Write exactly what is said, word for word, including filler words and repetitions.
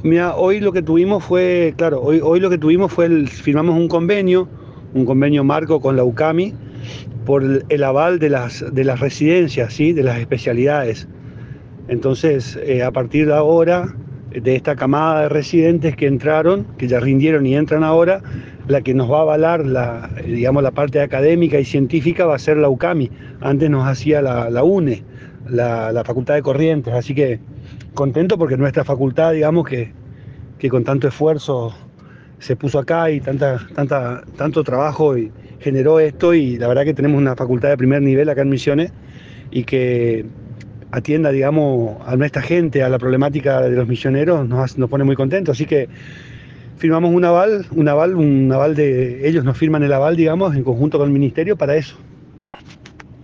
Mira, hoy lo que tuvimos fue, claro, hoy, hoy lo que tuvimos fue, el, firmamos un convenio, un convenio marco con la UCAMI por el, el aval de las, de las residencias, ¿sí? De las especialidades. Entonces, eh, a partir de ahora, de esta camada de residentes que entraron, que ya rindieron y entran ahora, la que nos va a avalar la, digamos, la parte académica y científica va a ser la UCAMI. Antes nos hacía la, la UNE, la, la Facultad de Corrientes. Así que contento porque nuestra facultad, digamos, que, que con tanto esfuerzo se puso acá y tanta, tanta, tanto trabajo y generó esto, y la verdad que tenemos una facultad de primer nivel acá en Misiones y que atienda, digamos, a nuestra gente, a la problemática de los misioneros, nos, nos pone muy contentos. Así que firmamos un aval, un aval, un aval de ellos nos firman el aval, digamos, en conjunto con el ministerio para eso.